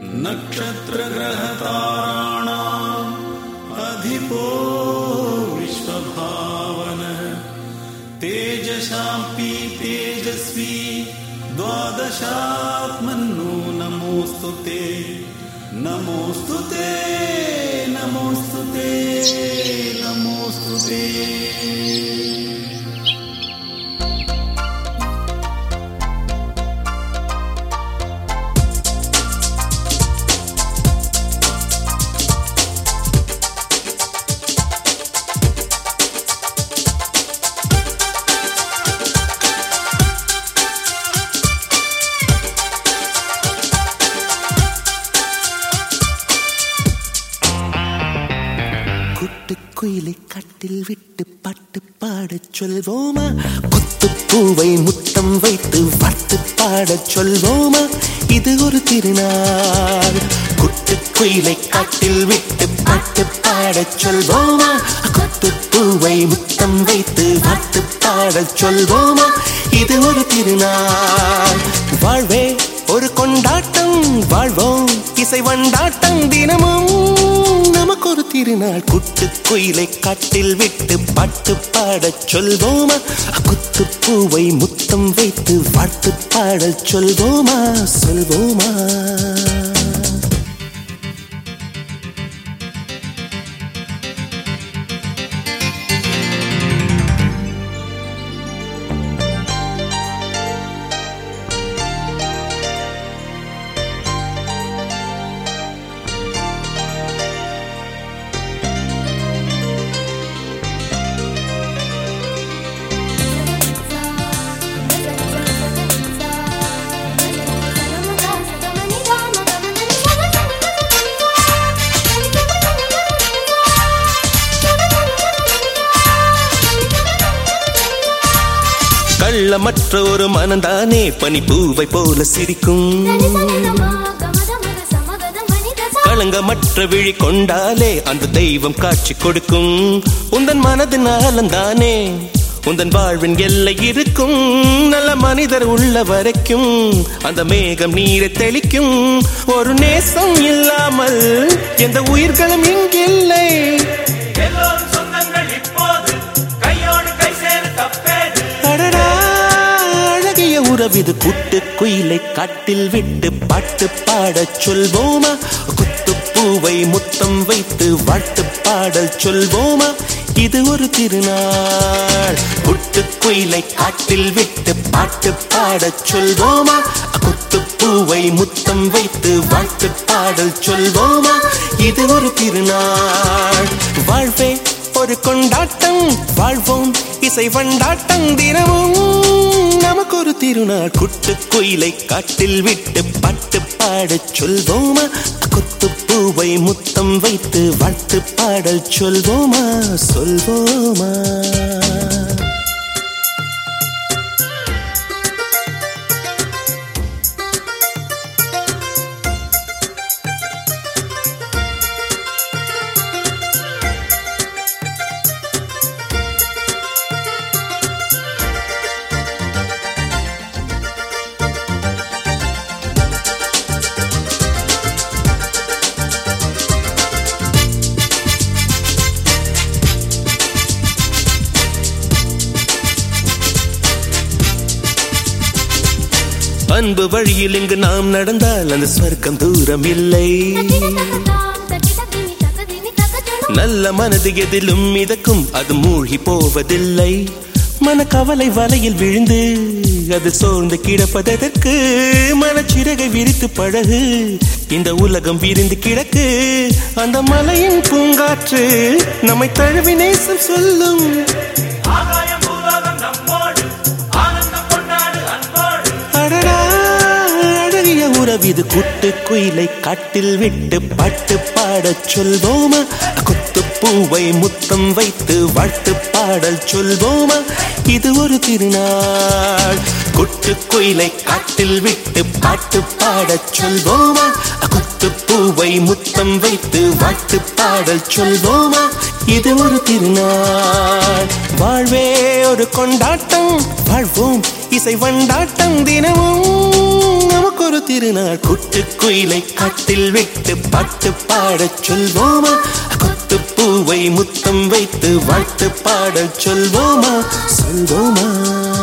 नक्षत्रग्रहताराणाम् अधिपो विश्वभावनः तेजसांपि तेजस्वी द्वादशात्मन्नो नमोस्तुते नमोस्तुते नमोस्तुते नमोस्तुते। குயிலை கட்டில் விட்டு பாட்டு பாடச் சொல்வோமா? குத்துப்பூவை முத்தம் வைத்து வாட்டு பாடச் சொல்வோமா? இது ஒரு திருநாள். குயிலை கட்டில் விட்டு பாட்டு பாடச் சொல்வோமா? குத்துப்பூவை முத்தம் வைத்து வாட்டு பாடச் சொல்வோமா? இது ஒரு திருநாள். வாழ்வே ஒரு கொண்டாட்டம், வாழ்வோம் இசை வண்டாட்டம், தினமும் நமக்கு ஒரு திருநாள். குயிலை காட்டில் விட்டு பாட்டு பாடச் சொல்வோமா? குத்துப்பூவை முத்தம் வைத்து வாட்டு பாடச் சொல்வோமா? சொல்வோமா? கள்ளமற்ற ஒரு மனந்தானே பனிப்பூவை போல சிரிக்கும். களங்கமற்ற விழி கொண்டாலே அந்த தெய்வம் காட்சி கொடுக்கும். உந்தன் மனதின் ஆழந்தானே உந்தன் வாழ்வின் எல்லை இருக்கும். நல்ல மனிதர் உள்ள வரைக்கும் அந்த மேகம் நீரை தெளிக்கும். ஒரு நேசம் இல்லாமல் எந்த உயிர்களும் இங்கில்லை. உறவிது குயிலை காட்டில் விட்டு பாட்டு பாடச் சொல்வோமா? குத்துப்பூவை முத்தம் வைத்து வாட்டு பாடல் சொல்வோமா? இது ஒரு திருநாள். குயிலை காட்டில் விட்டு பாட்டு பாடச் சொல்வோமா? குத்துப்பூவை முத்தம் வைத்து வாட்டு பாடல் சொல்வோமா? இது ஒரு திருநாள். வாழ்வே ஒரு கொண்டாட்டம், வாழ்வோம் இசை வண்டாட்டம், தினமும் நமக்கு ஒரு திருநாள். குயிலை காட்டில் விட்டு பாட்டு பாடச் சொல்வோமா? குத்துப்பூவை முத்தம் வைத்து வாட்டு பாடல் சொல்வோமா? சொல்வோமா? அன்பு வழியில் இங்கு நாம் நடந்தால் அந்த ஸ்வர்க்கம் தூரம் இல்லை. நல்ல மனது எதிலும் மிதக்கும், அது மூழ்கி போவதில்லை. மனக்கவலை வலையில் விழுந்து அது சோர்ந்து கிடப்பதற்கு மனச்சிறகை விரித்து பழகு. இந்த உலகம் விரிந்து கிடக்கு, அந்த மலையின் பூங்காற்று நம்மை தழுவி நேசம் சொல்லும். உறவிது குயிலை காட்டில் விட்டு பாட்டு பாடச் சொல்வோமா? குத்துப்பூவை முத்தம் வைத்து வாட்டு பாடல் சொல்வோமா? இது ஒரு திருநாள். குயிலை காட்டில் விட்டு பாட்டு பாடச் சொல்வோமா? குத்துப்பூவை முத்தம் வைத்து வாட்டு பாடல் சொல்வோமா? இது ஒரு திருநாள். வாழ்வே ஒரு கொண்டாட்டம், வாழ்வோம் இசை வண்டாட்டம் தினமும் நமக்கொரு திருநாள். குட்டுக்குயிலை காட்டில் விட்டு பாட்டு பாடச் சொல்வோமா, கொத்து பூவை முத்தம் வைத்து வாழ்த்து பாடச் சொல்வோமா, சொல்வோமா.